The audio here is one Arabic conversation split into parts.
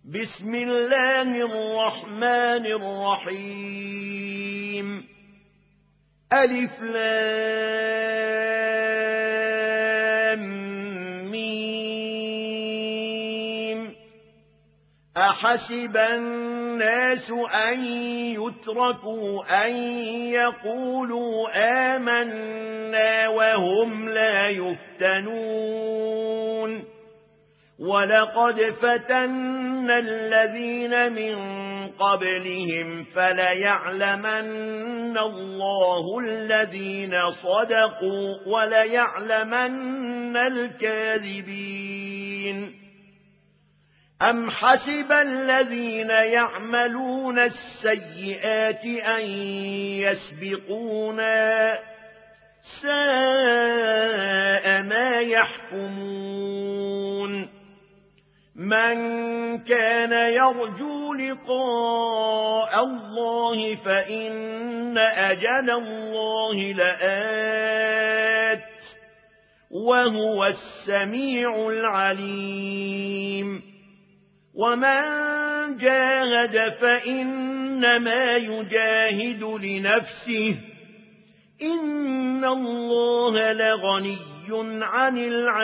بسم الله الرحمن الرحيم ألف لام ميم أحسب الناس أن يتركوا أن يقولوا آمنا وهم لا يفتنون ولقد فتنا الذين من قبلهم فليعلمن الله الذين صدقوا وليعلمن الكاذبين أم حسب الذين يعملون السيئات أن يسبقونا ساء ما يحكمون من كان يرجو لقاء الله فإن أجل الله لآت وهو السميع العليم ومن جاهد فإنما يجاهد لنفسه إن الله لغني عن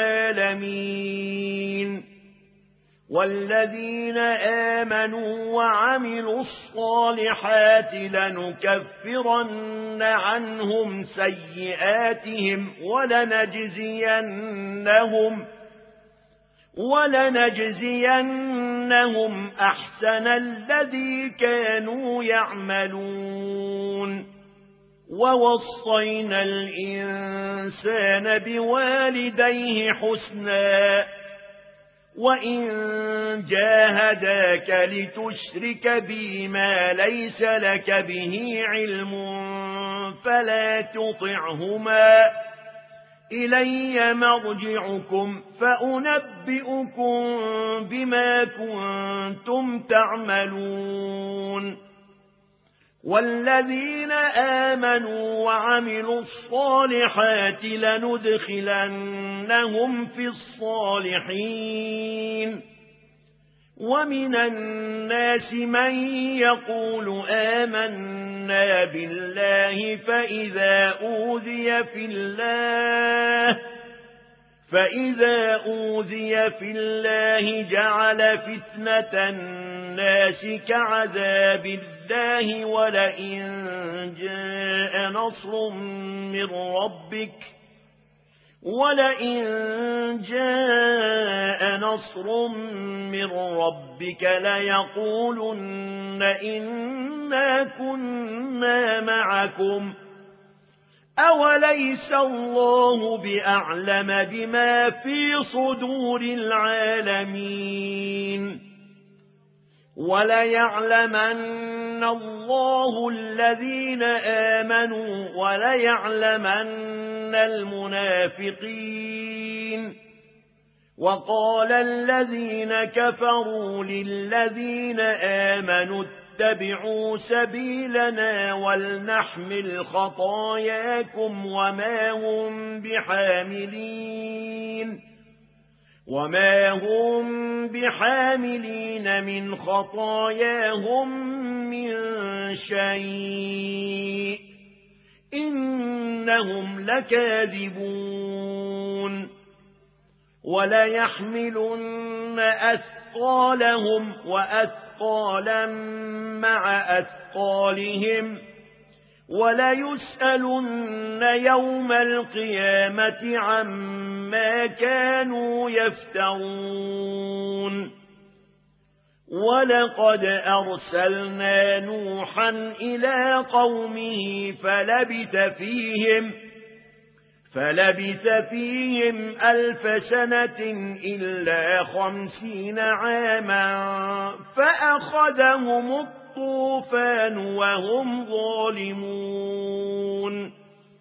العالمين والذين آمنوا وعملوا الصالحات لنكفرن عنهم سيئاتهم ولنجزينهم أحسن الذي كانوا يعملون ووصينا الإنسان بوالديه حسنا وإن جاهداك لتشرك بي ما ليس لك به علم فلا تطعهما إلي مرجعكم فأنبئكم بما كنتم تعملون والذين آمنوا وعملوا الصالحات لندخلنهم في الصالحين ومن الناس من يقول آمنا بالله فإذا أوذي في الله جعل فتنة الناس كعذاب الله ولئن جاء نصر من ربك ليقولن إنا كنا معكم أوليس الله بأعلم بما في صدور العالمين وليعلمن الله الذين آمنوا وليعلمن المنافقين وقال الذين كفروا للذين آمنوا اتبعوا سبيلنا ولنحمل خطاياكم وما هم بحاملين من خطاياهم من شيء إنهم لكاذبون وليحملن أثقالهم وأثقالا مع أثقالهم وليسألن يوم القيامة عما كانوا يفترون ولقد أرسلنا نوحا إلى قومه فلبث فيهم 1000 سنة إلا 50 عاما فأخذهم الطوفان وهم ظالمون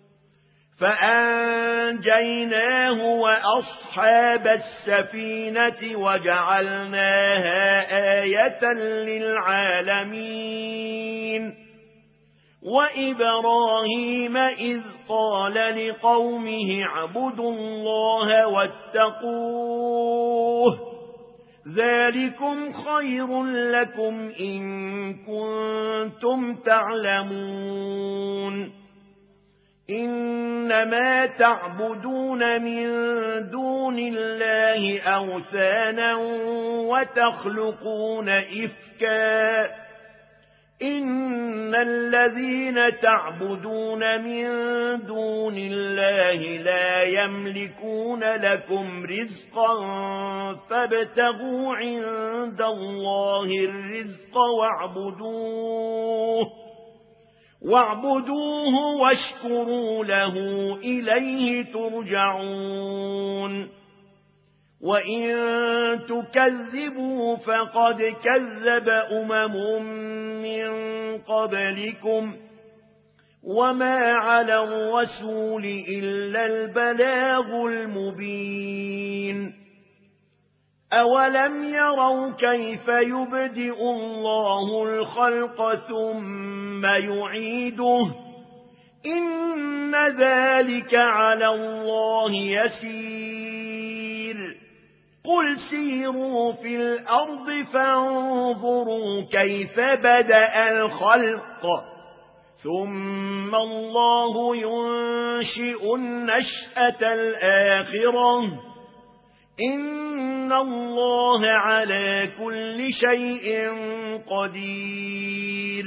فأنجيناه وأصحاب السفينة وجعلناها آية للعالمين وإبراهيم إذ قال لقومه اعبدوا الله واتقوه ذلكم خير لكم إن كنتم تعلمون إنما تعبدون من دون الله أوثانا وتخلقون إفكا إن الذين تعبدون من دون الله لا يملكون لكم رزقا فابتغوا عند الله الرزق واعبدوه واشكروا له إليه ترجعون وإن تكذبوا فقد كذب من قبلكم وما على الرسول إلا البلاغ المبين أولم يروا كيف يبدئ الله الخلق ثم يعيده إن ذلك على الله يسير قل سيروا في الأرض فانظروا كيف بدأ الخلق ثم الله ينشئ النشأة الآخرة إن الله على كل شيء قدير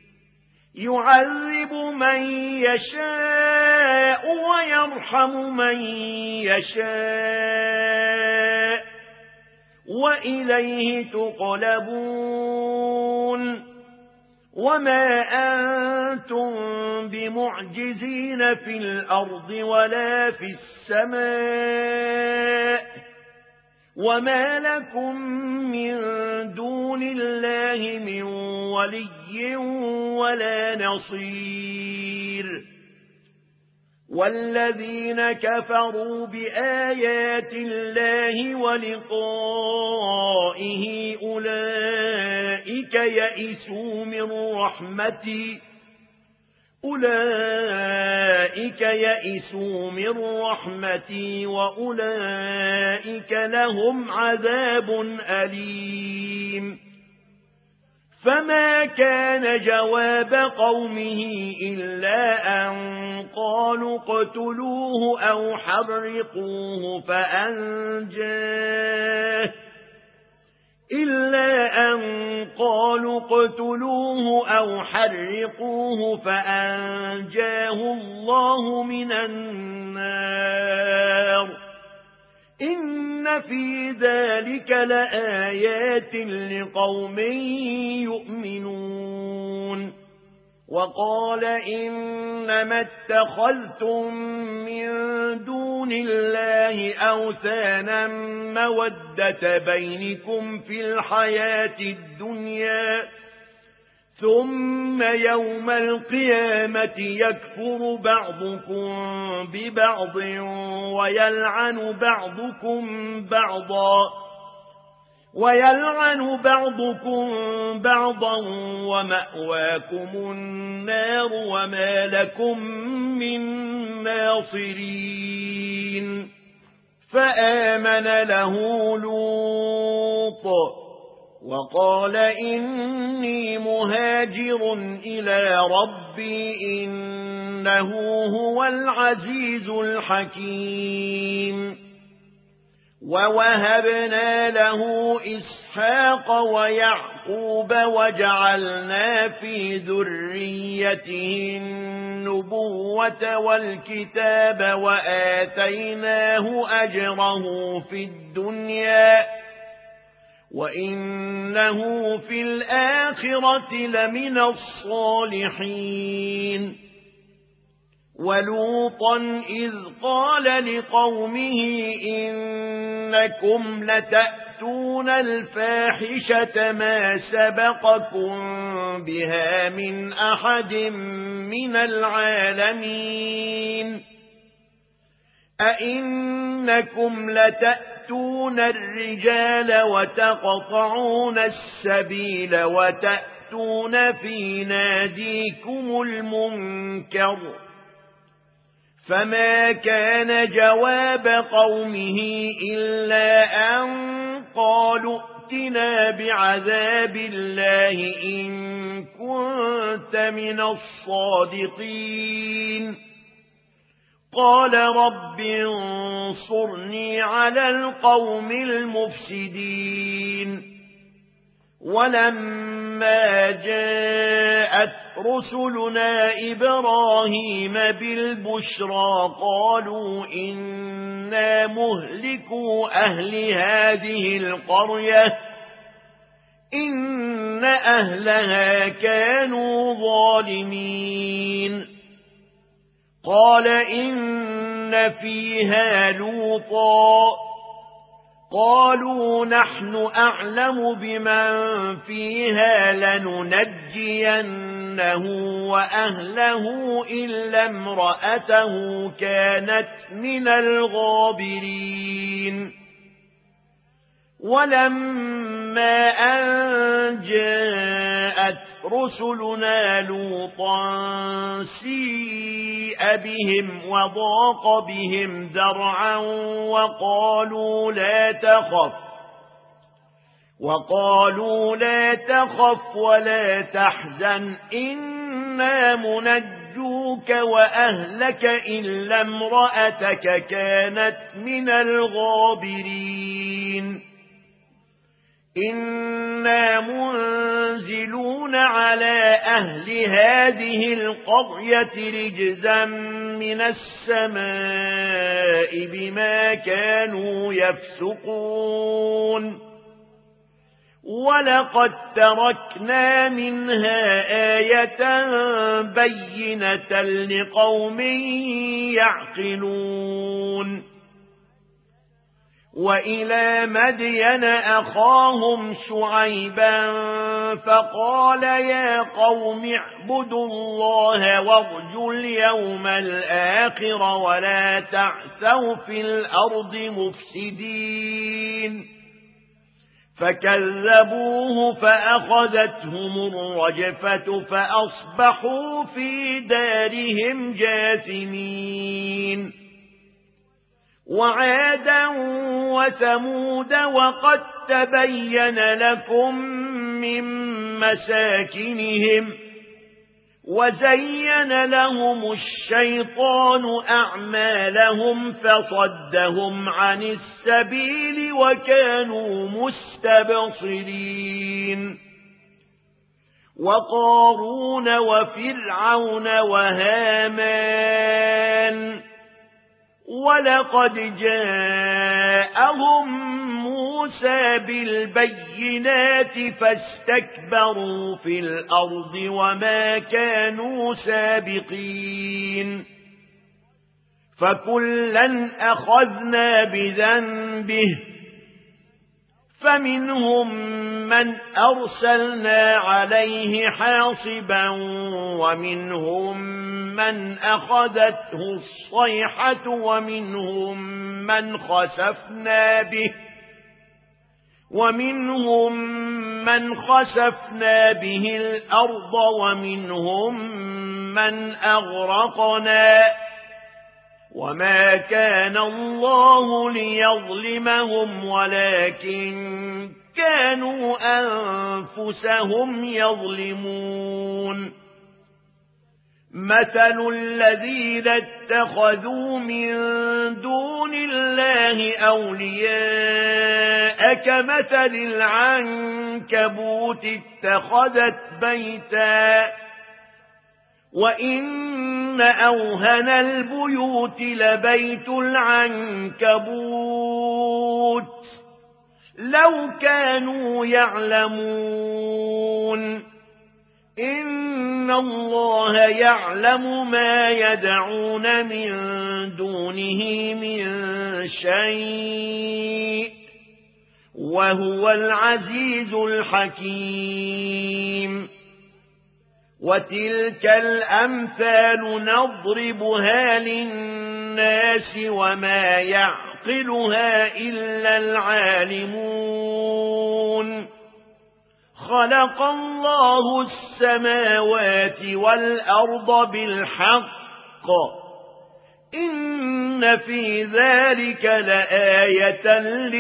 يعذب من يشاء ويرحم من يشاء وإليه تقلبون وما أنتم بمعجزين في الأرض ولا في السماء وما لكم من دون الله من ولي ولا نصير والذين كفروا بآيات الله ولقائه أولئك يئسوا من رحمتي وأولئك لهم عذاب أليم فما كان جواب قومه إلا أن قالوا اقتلوه أو حرقوه فأنجاه الله من النار إن في ذلك لآيات لقوم يؤمنون وقال إنما اتخذتم من دون الله أوثانا مودة بينكم في الحياة الدنيا ثم يوم القيامة يكفر بعضكم ببعض ويلعن بعضكم بعضا ومأواكم النار وما لكم من ناصرين فآمن له لوط وقال إني مهاجر إلى ربي إنه هو العزيز الحكيم ووهبنا له إسحاق ويعقوب وجعلنا في ذريته النبوة والكتاب وآتيناه أجره في الدنيا وإنه في الآخرة لمن الصالحين ولوطا إذ قال لقومه إنكم لتأتون الفاحشة ما سبقكم بها من أحد من العالمين أئنكم لتأتون الرجال وتقطعون السبيل وتأتون في ناديكم المنكر فما كان جواب قومه إلا أن قالوا ائتنا بعذاب الله إن كنت من الصادقين قال رب انصرني على القوم المفسدين ولما جاءت رسلنا إبراهيم بالبشرى قالوا إنا مهلكوا أهل هذه القرية إن أهلها كانوا ظالمين قال إن فيها لوطا قالوا نحن أعلم بمن فيها لننجينه وأهله إلا امرأته كانت من الغابرين ولما أن جاءت رسلنا لوطا سيء بهم وضاق بهم ذرعا وقالوا لا تخف ولا تحزن إنا منجوك وأهلك إلا امرأتك كانت من الغابرين إنا منزلون على أهل هذه القرية رجزا من السماء بما كانوا يفسقون ولقد تركنا منها آية بينة لقوم يعقلون وإلى مدين أخاهم شعيبا فقال يا قوم اعبدوا الله وارجوا اليوم الآخر ولا تعثوا في الأرض مفسدين فكذبوه فأخذتهم الرجفة فأصبحوا في دارهم جاثمين وعادا وثمود وقد تبين لكم من مساكنهم وزين لهم الشيطان أعمالهم فصدهم عن السبيل وكانوا مستبصرين وقارون وفرعون وهامان ولقد جاءهم موسى بالبينات فاستكبروا في الأرض وما كانوا سابقين فكلا أخذنا بذنبه فمنهم من أرسلنا عليه حاصبا ومنهم من أخذته الصيحة ومنهم من خسفنا به الأرض ومنهم من أغرقنا وما كان الله ليظلمهم ولكن كانوا أنفسهم يظلمون مثل الذين اتخذوا من دون الله أولياء كمثل العنكبوت اتخذت بيتا وإن أوهن البيوت لبيت العنكبوت لو كانوا يعلمون إن الله يعلم ما يدعون من دونه من شيء وهو العزيز الحكيم وتلك الأمثال نضربها للناس وما يعقلها إلا العالمون خلق الله السماوات والأرض بالحق إن في ذلك لآية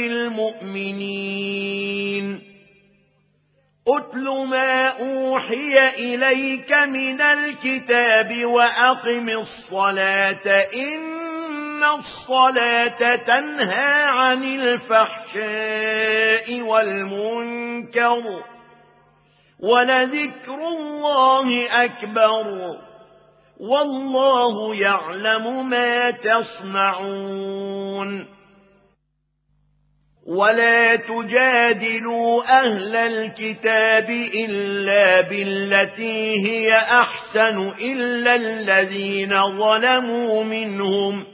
للمؤمنين أتل ما أوحي إليك من الكتاب وأقم الصلاة إن الصلاة تنهى عن الفحشاء والمنكر ولذكر الله أكبر والله يعلم ما تصنعون ولا تجادلوا أهل الكتاب إلا بالتي هي أحسن إلا الذين ظلموا منهم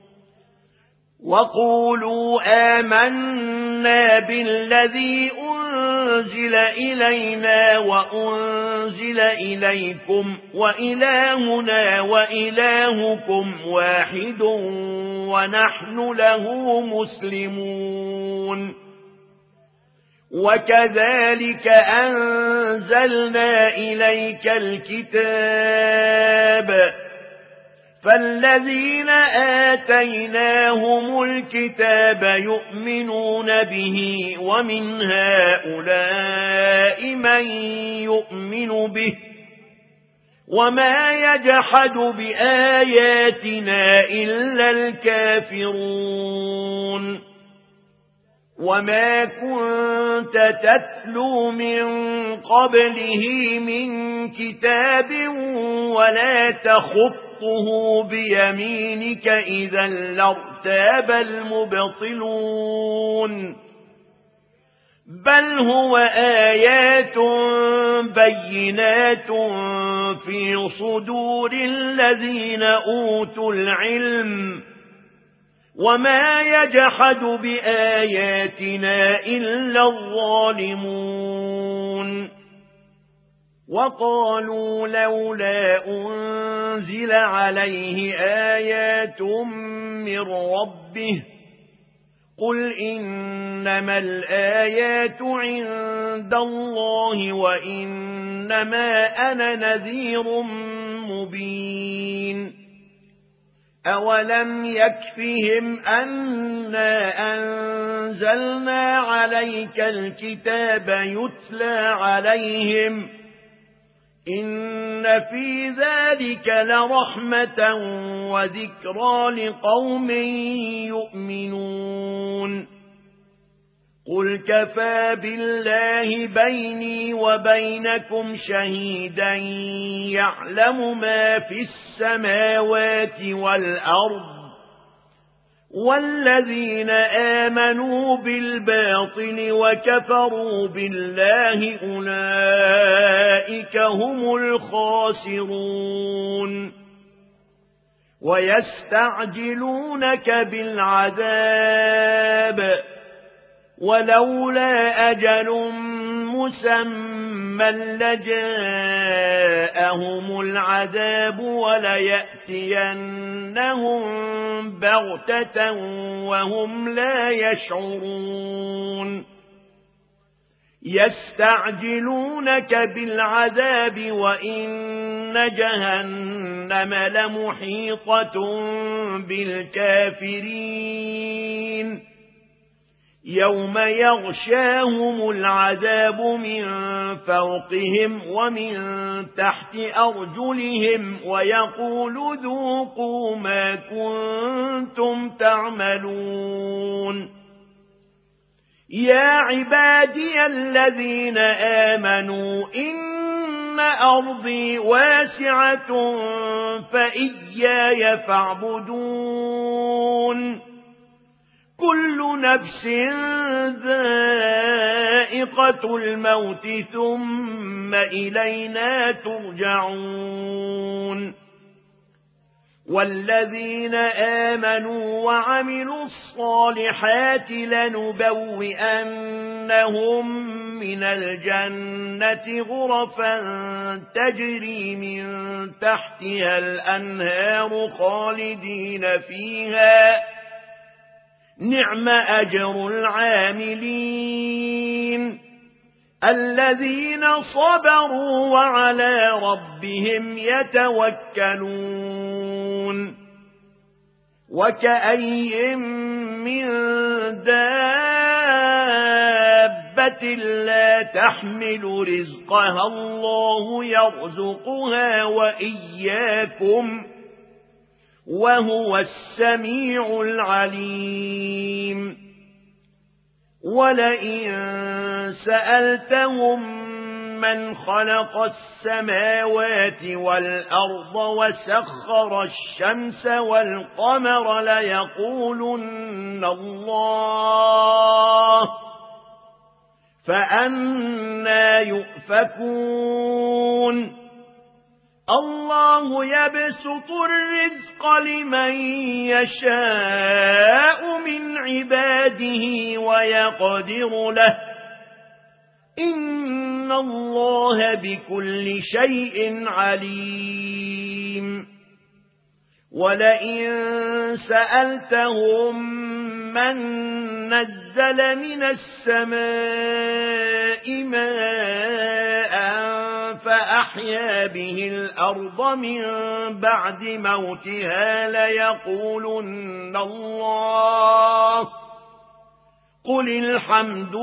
وقولوا آمنا بالذي أنزل إلينا وأنزل إليكم وإلهنا وإلهكم واحد ونحن له مسلمون وكذلك أنزلنا إليك الكتاب فالذين آتيناهم الكتاب يؤمنون به ومن هؤلاء من يؤمن به وما يجحد بآياتنا إلا الكافرون وما كنت تتلو من قبله من كتاب ولا تخطه بيمينك إذا لارتاب المبطلون بل هو آيات بينات في صدور الذين أوتوا العلم وما يجحد بآياتنا إلا الظالمون وقالوا لولا أنزل عليه آيات من ربه قل إنما الآيات عند الله وإنما أنا نذير مبين أولم يكفهم أنا أنزلنا عليك الكتاب يتلى عليهم إن في ذلك لرحمة وذكرى لقوم يؤمنون قل كفى بالله بيني وبينكم شهيدا يعلم ما في السماوات والأرض والذين آمنوا بالباطل وكفروا بالله أولئك هم الخاسرون ويستعجلونك بالعذاب ولولا أجل مسمى لجاءهم العذاب وليأتينهم بغتة وهم لا يشعرون يستعجلونك بالعذاب وإن جهنم لمحيطة بالكافرين يوم يغشاهم العذاب من فوقهم ومن تحت أرجلهم ويقول ذوقوا ما كنتم تعملون يا عبادي الذين آمنوا إن أرضي واسعة فإياي فاعبدون كل نفس ذائقة الموت ثم إلينا ترجعون والذين آمنوا وعملوا الصالحات لنبوئنهم من الجنة غرفا تجري من تحتها الأنهار خالدين فيها نعم أجر العاملين الذين صبروا وعلى ربهم يتوكلون وكأي من دابة لا تحمل رزقها الله يرزقها وإياكم وهو السميع العليم ولئن سألتهم من خلق السماوات والأرض وسخر الشمس والقمر ليقولن الله فأنى يؤفكون الله يبسط الرزق لمن يشاء من عباده ويقدر له إن الله بكل شيء عليم ولئن سألتهم من نزل من السماء ماء فأحيا به الأرض من بعد موتها ليقولن الله قل الحمد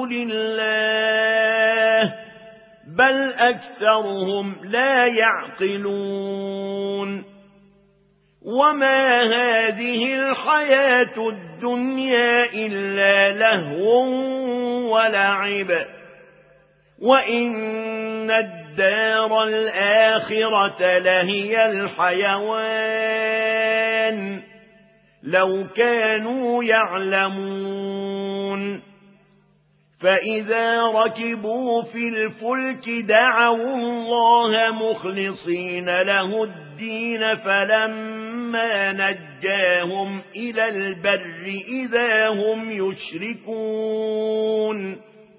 لله بل أكثرهم لا يعقلون وما هذه الحياة الدنيا إلا لهو ولعب وإن الدار الآخرة لهي الحيوان لو كانوا يعلمون فإذا ركبوا في الفلك دعوا الله مخلصين له الدين فلما نجاهم إلى البر إذا هم يشركون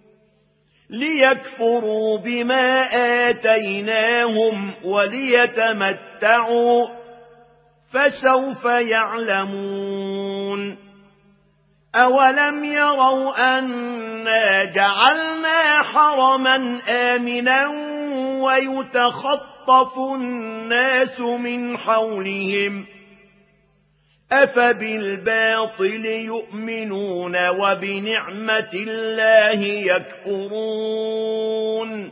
ليكفروا بما آتيناهم وليتمتعوا فسوف يعلمون أولم يروا أنا جعلنا حرما آمنا ويتخطف الناس من حولهم أفبالباطل يؤمنون وبنعمة الله يكفرون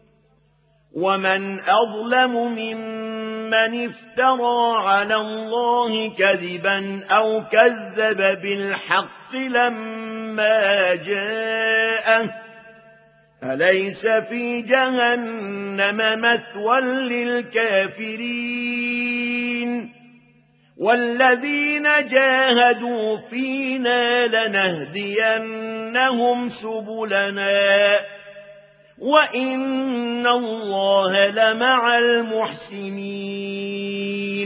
ومن أظلم ممن افترى على الله كذبا أو كذب بالحق لما جاءه أليس في جهنم مثوى للكافرين والذين جاهدوا فينا لنهدينهم سبلنا وإن الله لمع المحسنين